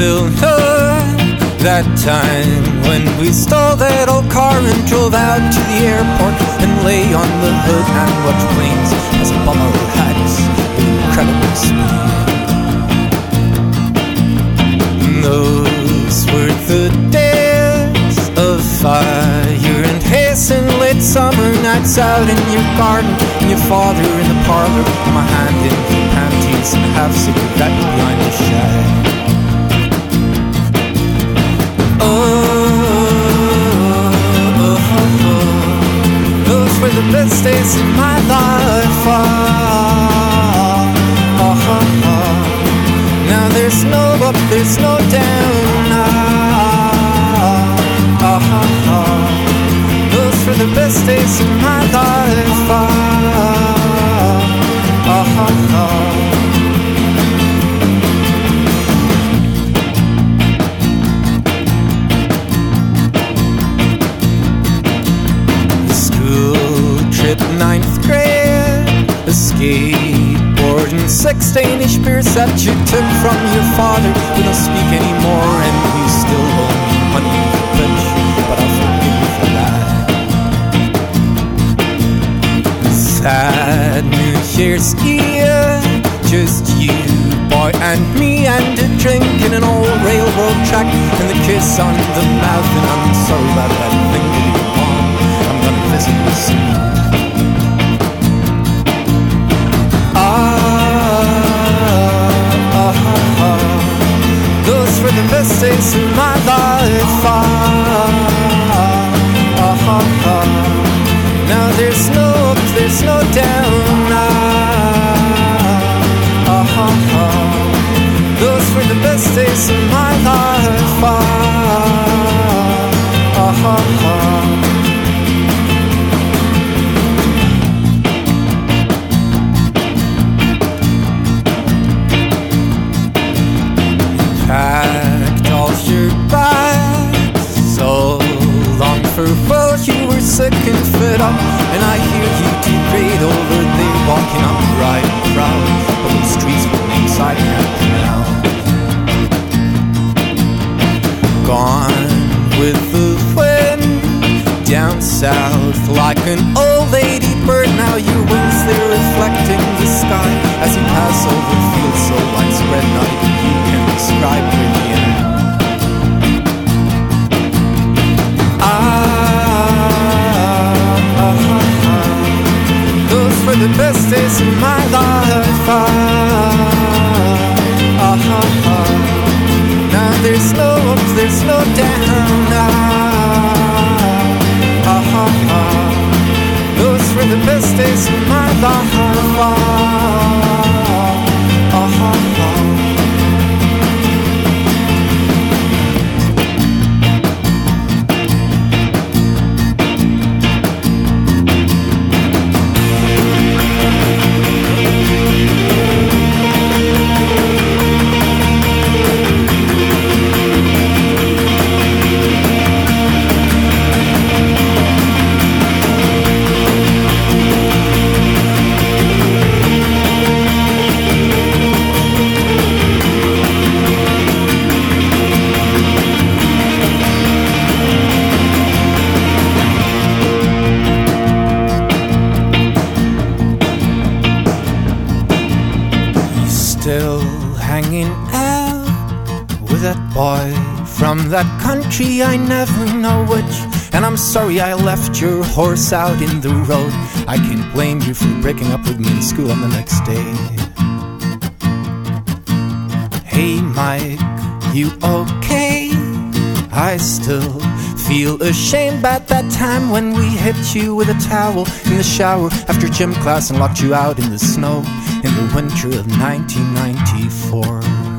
still know that time when we stole that old car and drove out to the airport and lay on the hood and watched planes as above our heads with incredible speed. Those were the days of fire and haze and late summer nights out in your garden, and your father in the parlor, and my hand in the panties and a half-cigarette behind the shed. Those were the best days of my life. Now there's no up, there's no down. Those were the best days of my life. Ninth grade, a skateboard and 6 Danish beers that you took from your father. We don't speak anymore and you still owe me money, bitch, but I'll forgive you for that. Sad New Year's Eve, just you, boy, and me, and a drink in an old railroad track, and the kiss on the mouth, and I'm sorry about that thing that you want. I'm gonna visit you soon. Those were the best days of my life. Now there's no up, there's no down. Those were the best days of my life. Packed all your bags so long farewell. You were sick and fed up, and I hear you degrade over there, walking up right and proud of those streets with names I can't pronounce. Gone with the wind down south like an old lady bird. Now your wings, they're reflecting the sky as you pass over fields so widespread not even you can describe where the end. Those were the best days of my life. Now there's no up, there's no down. Those were the best days of my life. Still hanging out with that boy from that country, I never know which. And I'm sorry I left your horse out in the road. I can't blame you for breaking up with me in school on the next day. Hey Mike, you okay? I still feel ashamed about that time when we hit you with a towel in the shower after gym class and locked you out in the snow in the winter of 1994.